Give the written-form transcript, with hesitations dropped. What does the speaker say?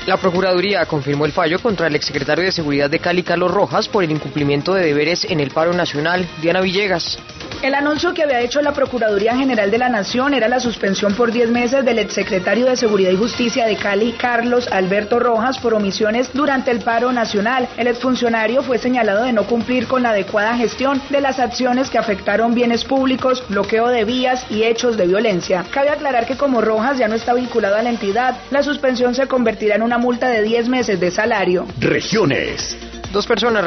La Procuraduría confirmó el fallo contra el exsecretario de Seguridad de Cali, Carlos Rojas, por el incumplimiento de deberes en el paro nacional. Diana Villegas. El anuncio que había hecho la Procuraduría General de la Nación era la suspensión por 10 meses del exsecretario de Seguridad y Justicia de Cali, Carlos Alberto Rojas, por omisiones durante el paro nacional. El exfuncionario fue señalado de no cumplir con la adecuada gestión de las acciones que afectaron bienes públicos, bloqueo de vías y hechos de violencia. Cabe aclarar que como Rojas ya no está vinculado a la entidad, la suspensión se convertirá en una multa de 10 meses de salario. Regiones. 2 personas